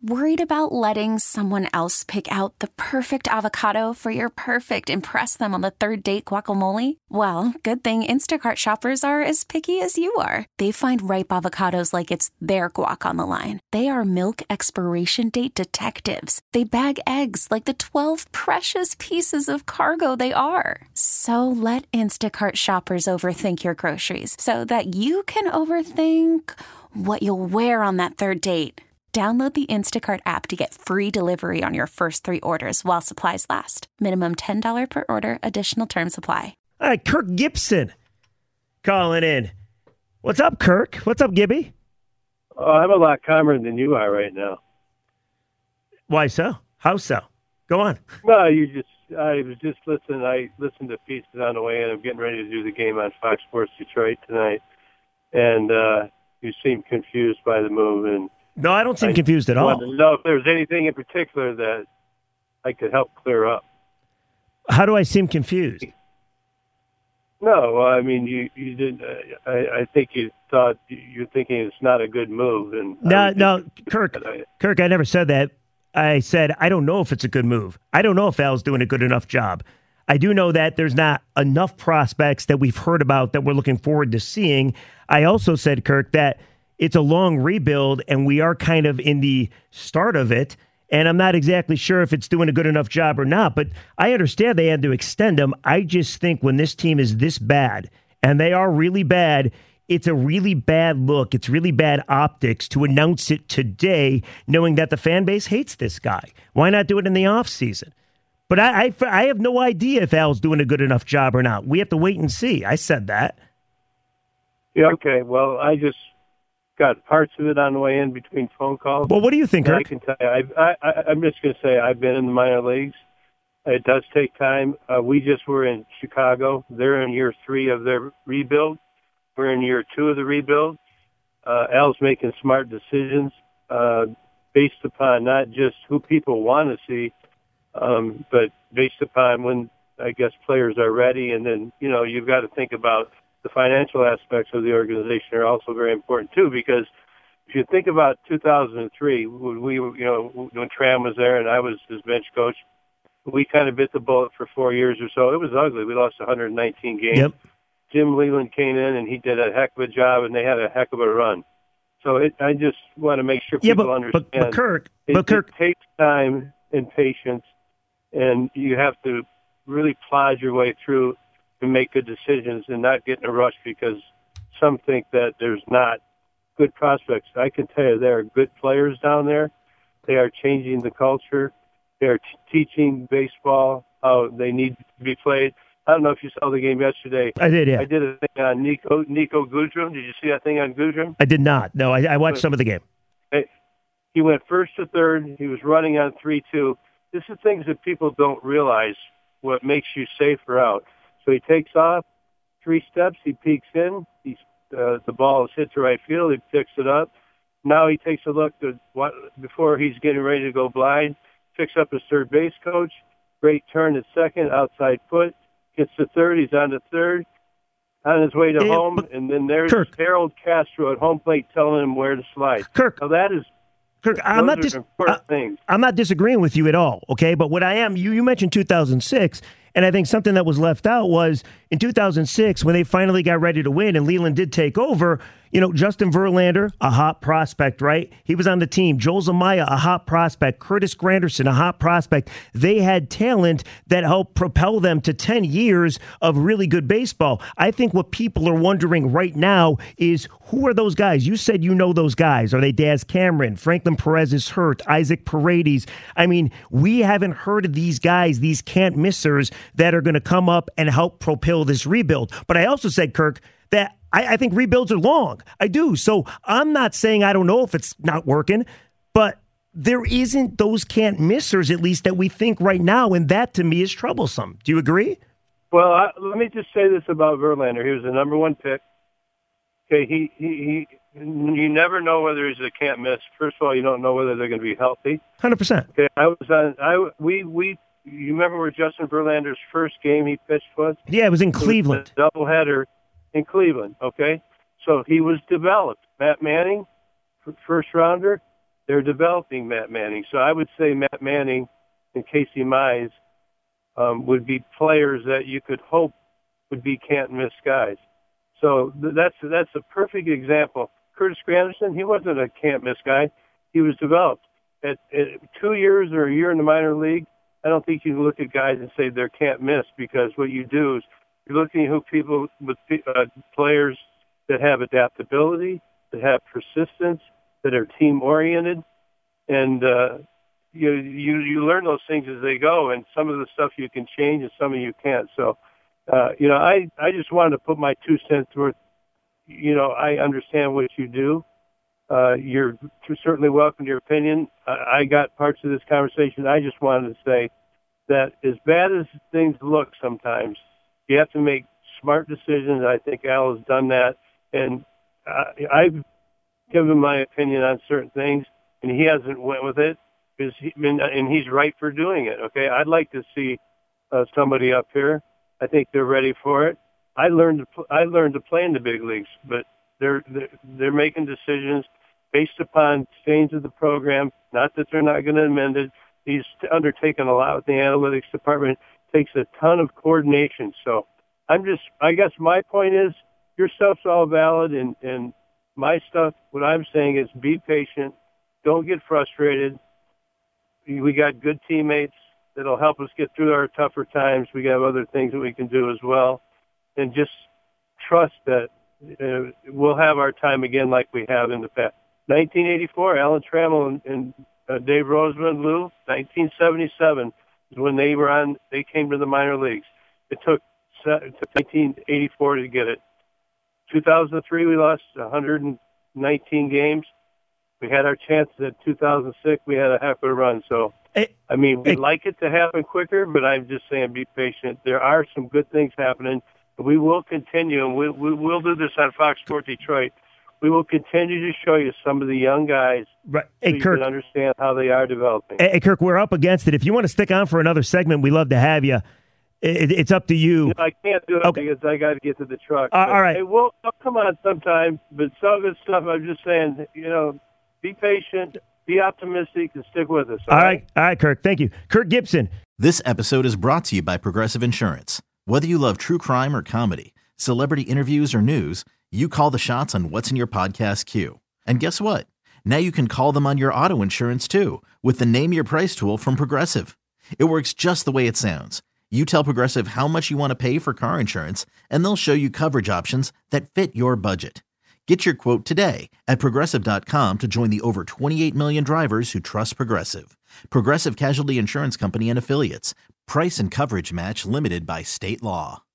Worried about letting someone else pick out the perfect avocado for your perfect impress them on the third date guacamole? Well, good thing Instacart shoppers are as picky as you are. They find ripe avocados like it's their guac on the line. They are milk expiration date detectives. They bag eggs like the 12 precious pieces of cargo they are. So let Instacart shoppers overthink your groceries so that you can overthink what you'll wear on that third date. Download the Instacart app to get free delivery on your first 3 orders while supplies last. Minimum $10 per order. Additional terms apply. All right, Kirk Gibson calling in. What's up, Kirk? What's up, Gibby? Oh, I'm a lot calmer than you are right now. Why so? How so? Go on. No, I was just listening. I listened to pieces on the way in. I'm getting ready to do the game on Fox Sports Detroit tonight. And you seem confused by the move. And no, I don't seem confused at all. I wanted to know if there's anything in particular that I could help clear up. How do I seem confused? No, well, I mean, you didn't. I think you thought you're thinking it's not a good move. And no, Kirk, I never said that. I said I don't know if it's a good move. I don't know if Al's doing a good enough job. I do know that there's not enough prospects that we've heard about that we're looking forward to seeing. I also said, Kirk, that it's a long rebuild, and we are kind of in the start of it, and I'm not exactly sure if it's doing a good enough job or not, but I understand they had to extend him. I just think when this team is this bad, and they are really bad, it's a really bad look. It's really bad optics to announce it today, knowing that the fan base hates this guy. Why not do it in the offseason? But I have no idea if Al's doing a good enough job or not. We have to wait and see. I said that. Yeah, okay. Well, I just got parts of it on the way in between phone calls. Well, what do you think, Kirk? I can tell you, I'm just going to say I've been in the minor leagues. It does take time. We just were in Chicago. They're in year 3 of their rebuild. We're in year 2 of the rebuild. Al's making smart decisions based upon not just who people want to see, but based upon when, I guess, players are ready. And then, you've got to think about the financial aspects of the organization are also very important, too, because if you think about 2003, we when Tram was there and I was his bench coach, we kind of bit the bullet for 4 years or so. It was ugly. We lost 119 games. Yep. Jim Leland came in, and he did a heck of a job, and they had a heck of a run. So I just want to make sure people understand. But Kirk, it takes time and patience, and you have to really plod your way through and make good decisions and not get in a rush because some think that there's not good prospects. I can tell you there are good players down there. They are changing the culture. They are teaching baseball how they need to be played. I don't know if you saw the game yesterday. I did, yeah. I did a thing on Nico Goodrum. Did you see that thing on Goodrum? I did not. No, I watched some of the game. He went first to third. He was running on 3-2. This is things that people don't realize what makes you safer out. So he takes off 3 steps. He peeks in. The ball is hit to right field. He picks it up. Now he takes a look before he's getting ready to go blind. Picks up his third base coach. Great turn at second, outside foot. Gets to third. He's on to third. On his way to home. And then there's Harold Castro at home plate telling him where to slide. Kirk. So that is Kirk, I'm not disagreeing with you at all, okay? But what I am, you mentioned 2006, and I think something that was left out was in 2006 when they finally got ready to win and Leland did take over, Justin Verlander, a hot prospect, right? He was on the team. Joel Zamaya, a hot prospect. Curtis Granderson, a hot prospect. They had talent that helped propel them to 10 years of really good baseball. I think what people are wondering right now is who are those guys? You said you know those guys. Are they Daz Cameron? Franklin Perez is hurt. Isaac Paredes. I mean, we haven't heard of these guys, these can't-missers that are going to come up and help propel this rebuild. But I also said, Kirk, that I think rebuilds are long. I do. So I'm not saying I don't know if it's not working, but there isn't those can't-missers, at least, that we think right now, and that, to me, is troublesome. Do you agree? Well, let me just say this about Verlander. He was the number 1 pick. Okay, you never know whether he's a can't-miss. First of all, you don't know whether they're going to be healthy. 100%. Okay, you remember where Justin Verlander's first game he pitched was? Yeah, it was in Cleveland. It was a doubleheader in Cleveland, okay? So he was developed. Matt Manning, first rounder, they're developing Matt Manning. So I would say Matt Manning and Casey Mize would be players that you could hope would be can't-miss guys. So that's a perfect example. Curtis Granderson, he wasn't a can't-miss guy. He was developed. At 2 years or a year in the minor league, I don't think you can look at guys and say they're can't-miss, because what you do is you're looking at who people with players that have adaptability, that have persistence, that are team-oriented, and you learn those things as they go, and some of the stuff you can change and some of you can't. So, I just wanted to put my 2 cents worth. I understand what you do. You're certainly welcome to your opinion. I got parts of this conversation. I just wanted to say that as bad as things look sometimes, you have to make smart decisions. I think Al has done that, and I've given my opinion on certain things, and he hasn't went with it, and he's right for doing it. Okay, I'd like to see somebody up here. I think they're ready for it. I learned to play in the big leagues, but they're making decisions based upon change of the program. Not that they're not going to amend it. He's undertaken a lot with the analytics department. It takes a ton of coordination. So I guess my point is, your stuff's all valid, and my stuff, what I'm saying is be patient. Don't get frustrated. We got good teammates that'll help us get through our tougher times. We have other things that we can do as well. And just trust that we'll have our time again like we have in the past. 1984, Alan Trammell and Dave Roseman, Lou, 1977 is when they came to the minor leagues. It took 1984 to get it. 2003, we lost 119 games. We had our chances at 2006. We had a heck of a run. So, we'd like it to happen quicker, but I'm just saying be patient. There are some good things happening. We will continue, and we'll do this on Fox Sports Detroit. We will continue to show you some of the young guys, right? Hey, so you can understand how they are developing. Hey, Kirk, we're up against it. If you want to stick on for another segment, we'd love to have you. It's up to you. I can't do it because I got to get to the truck. All right. Hey, I'll come on sometime, but some of this stuff, I'm just saying, be patient, be optimistic, and stick with us. All right? All right, Kirk. Thank you. Kirk Gibson. This episode is brought to you by Progressive Insurance. Whether you love true crime or comedy, celebrity interviews or news, you call the shots on what's in your podcast queue. And guess what? Now you can call them on your auto insurance too with the Name Your Price tool from Progressive. It works just the way it sounds. You tell Progressive how much you want to pay for car insurance, and they'll show you coverage options that fit your budget. Get your quote today at Progressive.com to join the over 28 million drivers who trust Progressive. Progressive Casualty Insurance Company and Affiliates. Price and coverage match limited by state law.